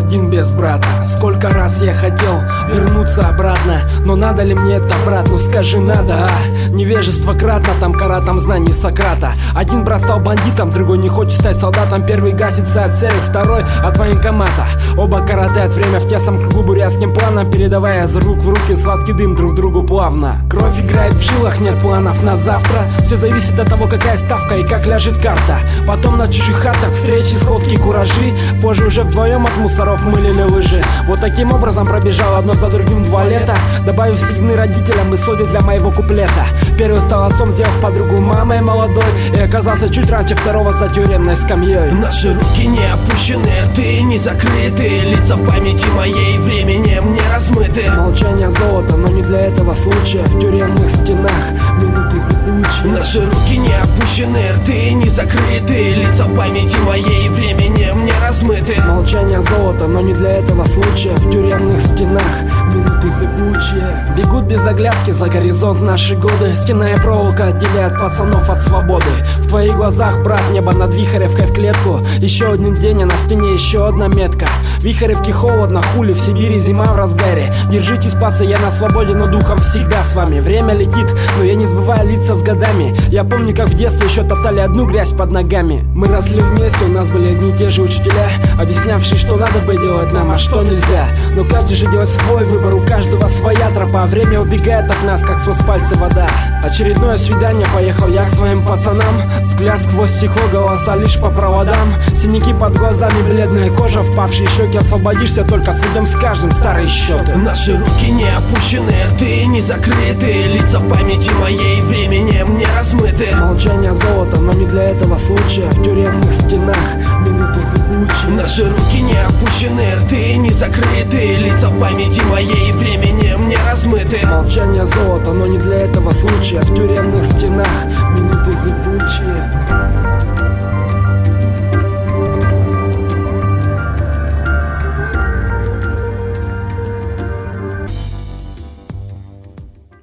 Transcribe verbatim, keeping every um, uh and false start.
один без брата. Сколько раз я хотел вернуться обратно, но надо ли мне это, брат, ну скажи, надо, а? Невежество кратно, там каратом знаний Сократа. Один брат стал бандитом, другой не хочет стать солдатом. Первый гасится от цели, второй от военкомата. Оба коротают время в тесном кругу бурятским планом, передавая из рук в руки сладкий дым друг другу плавно. Кровь играет в жилах, нет планов на завтра. Все зависит от того, какая ставка и как ляжет карта. Потом на чужих хатах встречи, сходки, куражи. Позже уже вдвоем от мусоров мылили лыжи. Вот таким образом пробежало одно за другим два лета, добавив стигны родителям и соли для моего куплета. Первый стал отцом, сделав подругу мамой молодой, и оказался чуть раньше второго за тюремной скамьей. Наши руки не опущены, рты не закрыты, лица в памяти моей временем не размыты. Молчание золото, но не для этого случая. В тюремных стенах минуты зыбучие. Наши руки не опущены, рты не закрыты, лица в памяти моей временем не размыты. Молчание золото, но не для этого случая. В тюремных стенах минуты зыбучие. Бегут без оглядки за горизонт наши годы. Стенная проволока отделяет пацанов от свободы. В твоих глазах, брат, небо над Вихаревкой в клетку. Еще один день, а на стене еще одна метка. В Вихаревке холодно, хули, в Сибири зима в разгаре. Держитесь, пацы, я на свободе, но духом всегда с вами. Время летит, но я не сбываю лица с годами. Я помню, как в детстве еще топтали одну грязь под ногами. Мы росли вместе, у нас были одни и те же учителя, объяснявшие, что надо бы делать нам, а что нельзя. Но каждый же делает свой выбор, у каждого своя тропа. Время убегает от нас, как сквозь пальцы вода. Очередное свидание, поехал я к своим пацанам. Взгляд сквозь стекло, голоса лишь по проводам. Синяки под глазами, бледная кожа, впавшие щеки. Освободишься только сведем с каждым старые счеты. Наши руки не опущены, рты не закрыты, лица в памяти моей временем не размыты. Молчание золото, но не для этого случая. В тюремных стенах минуты зыбучие. Наши руки не опущены, рты не закрыты, лица в памяти моей временем не размыты. Молчание золото, но не для этого случая. В тюремных стенах минуты зыбучие.